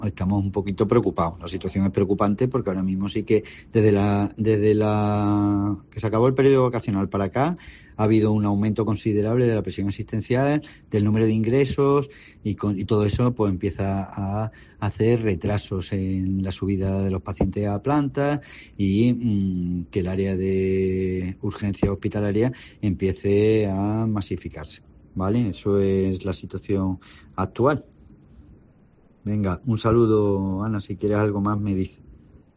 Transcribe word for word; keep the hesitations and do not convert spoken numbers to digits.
estamos un poquito preocupados. La situación es preocupante porque ahora mismo sí que desde la desde la que se acabó el periodo vacacional para acá ha habido un aumento considerable de la presión asistencial, del número de ingresos y, con, y todo eso pues empieza a hacer retrasos en la subida de los pacientes a planta y mmm, que el área de urgencia hospitalaria empiece a masificarse, ¿vale? Eso es la situación actual. Venga, un saludo, Ana, si quieres algo más me dices.